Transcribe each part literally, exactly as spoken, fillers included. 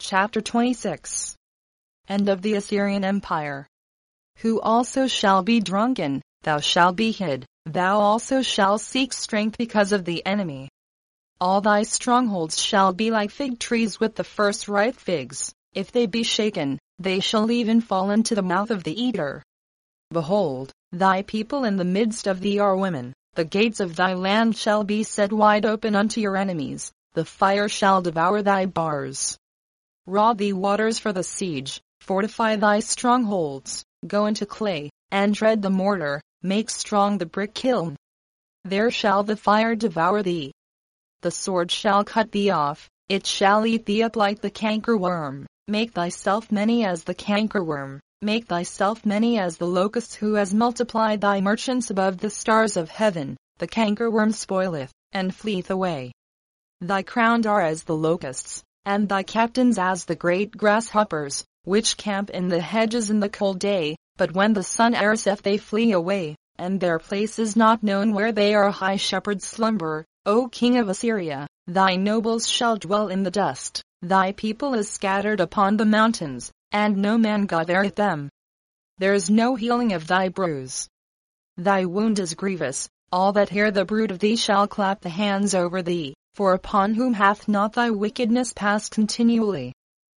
Chapter twenty-six. End of the Assyrian Empire. Who also shall be drunken, thou shalt be hid, thou also shalt seek strength because of the enemy. All thy strongholds shall be like fig trees with the first ripe figs, if they be shaken, they shall even fall into the mouth of the eater. Behold, thy people in the midst of thee are women, the gates of thy land shall be set wide open unto your enemies, the fire shall devour thy bars. Rod thee waters for the siege, fortify thy strongholds, go into clay, and tread the mortar, make strong the brick kiln. There shall the fire devour thee. The sword shall cut thee off, it shall eat thee up like the cankerworm. Make thyself many as the cankerworm, make thyself many as the locust who has multiplied thy merchants above the stars of heaven. The cankerworm spoileth, and fleeth away. Thy crowned are as the locusts, and thy captains as the great grasshoppers, which camp in the hedges in the cold day, but when the sun ariseth they flee away, and their place is not known where they are. High shepherds slumber, O king of Assyria, thy nobles shall dwell in the dust, thy people is scattered upon the mountains, and no man gathereth them. There is no healing of thy bruise. Thy wound is grievous, all that hear the bruit of thee shall clap the hands over thee, for upon whom hath not thy wickedness passed continually?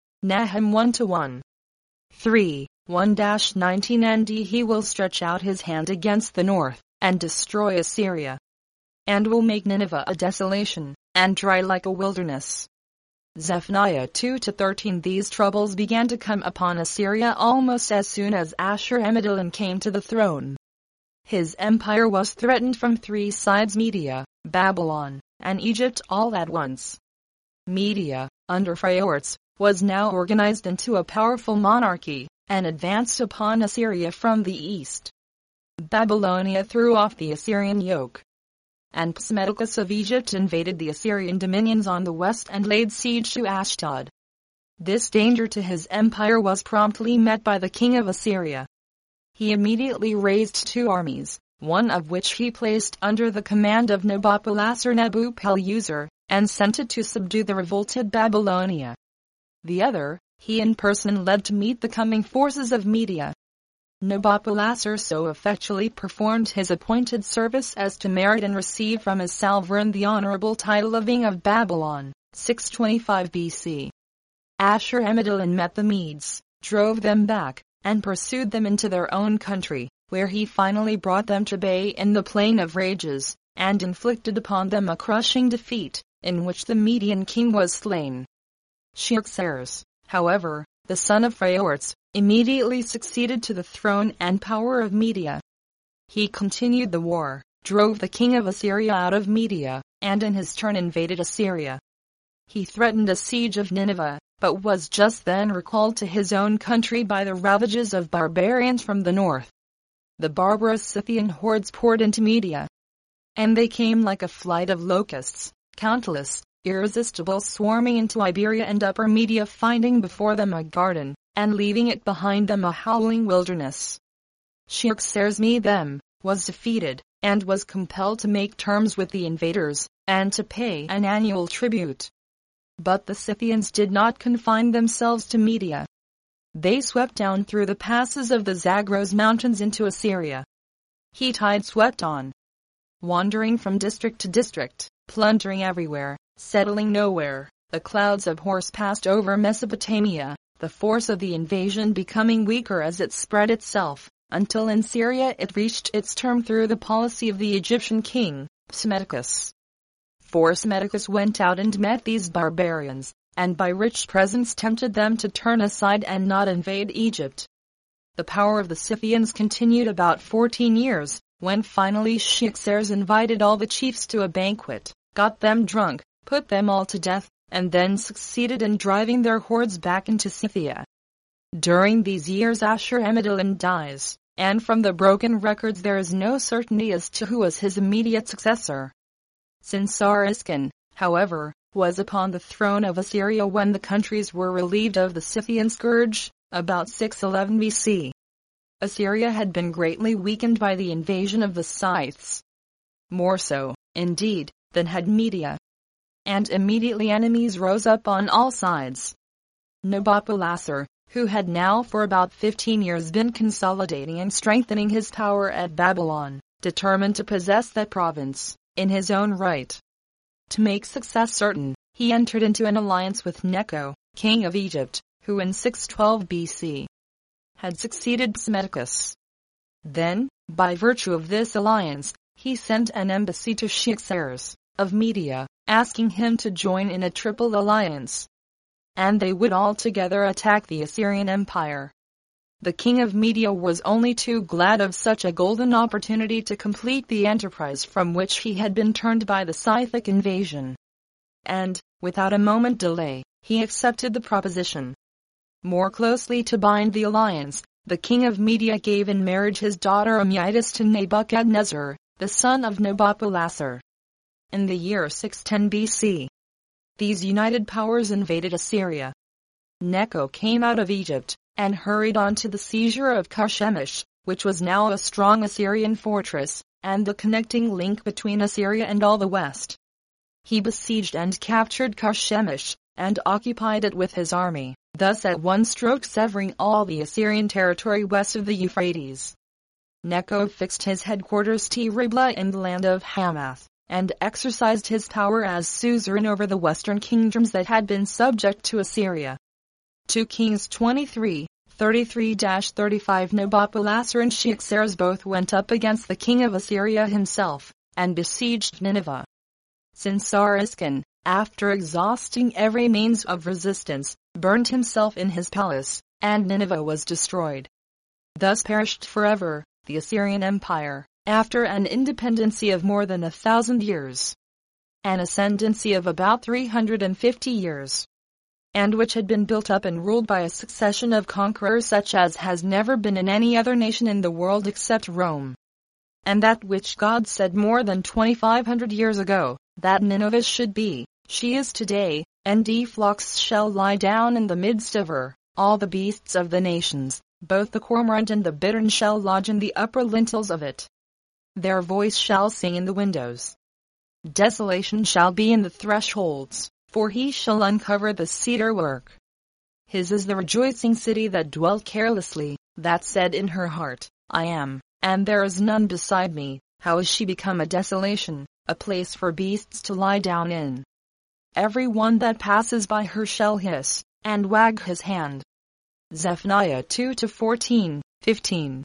Nahum one to one. three, one to nineteen. And he will stretch out his hand against the north, and destroy Assyria, and will make Nineveh a desolation, and dry like a wilderness. Zephaniah two to thirteen. These troubles began to come upon Assyria almost as soon as Ashur-Amedillan came to the throne. His empire was threatened from three sides: Media, Babylon, and Egypt all at once. Media, under Phraates, was now organized into a powerful monarchy, and advanced upon Assyria from the east. Babylonia threw off the Assyrian yoke, and Psammetichus of Egypt invaded the Assyrian dominions on the west and laid siege to Ashdod. This danger to his empire was promptly met by the king of Assyria. He immediately raised two armies, one of which he placed under the command of Nabopolassar Nebuchadnezzar, and sent it to subdue the revolted Babylonia. The other, he in person led to meet the coming forces of Media. Nabopolassar so effectually performed his appointed service as to merit and receive from his sovereign the honorable title of King of Babylon, six twenty-five B C. Ashur-Amedillan met the Medes, drove them back, and pursued them into their own country, where he finally brought them to bay in the Plain of Rages, and inflicted upon them a crushing defeat, in which the Median king was slain. Shealtiel, however, the son of Phraates, immediately succeeded to the throne and power of Media. He continued the war, drove the king of Assyria out of Media, and in his turn invaded Assyria. He threatened a siege of Nineveh, but was just then recalled to his own country by the ravages of barbarians from the north. The barbarous Scythian hordes poured into Media, and they came like a flight of locusts, countless, irresistible, swarming into Iberia and Upper Media, finding before them a garden, and leaving it behind them a howling wilderness. Shealtiel them was defeated, and was compelled to make terms with the invaders, and to pay an annual tribute. But the Scythians did not confine themselves to Media. They swept down through the passes of the Zagros mountains into Assyria. Hittite swept on, wandering from district to district, plundering everywhere, settling nowhere. The clouds of horse passed over Mesopotamia, the force of the invasion becoming weaker as it spread itself, until in Syria it reached its term through the policy of the Egyptian king, Psammetichus. For Psammetichus went out and met these barbarians, and by rich presents tempted them to turn aside and not invade Egypt. The power of the Scythians continued about fourteen years, when finally Shealtiel invited all the chiefs to a banquet, got them drunk, put them all to death, and then succeeded in driving their hordes back into Scythia. During these years Ashur-Amedillan dies, and from the broken records there is no certainty as to who was his immediate successor. Sennacherib, however, was upon the throne of Assyria when the countries were relieved of the Scythian scourge, about six eleven B C. Assyria had been greatly weakened by the invasion of the Scythes. More so, indeed, than had Media. And immediately enemies rose up on all sides. Nabopolassar, who had now for about fifteen years been consolidating and strengthening his power at Babylon, determined to possess that province, in his own right. To make success certain, he entered into an alliance with Necho, king of Egypt, who in six twelve B C had succeeded Psammetichus. Then, by virtue of this alliance, he sent an embassy to Cyaxares, of Media, asking him to join in a triple alliance, and they would all together attack the Assyrian Empire. The king of Media was only too glad of such a golden opportunity to complete the enterprise from which he had been turned by the Scythic invasion. And, without a moment delay, he accepted the proposition. More closely to bind the alliance, the king of Media gave in marriage his daughter Amytis to Nebuchadnezzar, the son of Nabopolassar. In the year six ten B C, these united powers invaded Assyria. Necho came out of Egypt, and hurried on to the seizure of Carchemish, which was now a strong Assyrian fortress, and the connecting link between Assyria and all the west. He besieged and captured Carchemish, and occupied it with his army, thus at one stroke severing all the Assyrian territory west of the Euphrates. Necho fixed his headquarters at Riblah in the land of Hamath, and exercised his power as suzerain over the western kingdoms that had been subject to Assyria. two Kings twenty-three, thirty-three to thirty-five Nabopolassar and Cyaxares both went up against the king of Assyria himself, and besieged Nineveh. Sinsariskin, after exhausting every means of resistance, burned himself in his palace, and Nineveh was destroyed. Thus perished forever the Assyrian Empire, after an independency of more than a thousand years, an ascendancy of about three hundred fifty years, and which had been built up and ruled by a succession of conquerors such as has never been in any other nation in the world except Rome. And that which God said more than twenty-five hundred years ago, that Nineveh should be, she is today, and the flocks shall lie down in the midst of her, all the beasts of the nations, both the cormorant and the bittern shall lodge in the upper lintels of it. Their voice shall sing in the windows. Desolation shall be in the thresholds, for he shall uncover the cedar work. His is the rejoicing city that dwelt carelessly, that said in her heart, I am, and there is none beside me. How is she become a desolation, a place for beasts to lie down in? Every one that passes by her shall hiss, and wag his hand. Zephaniah two to fourteen, fifteen.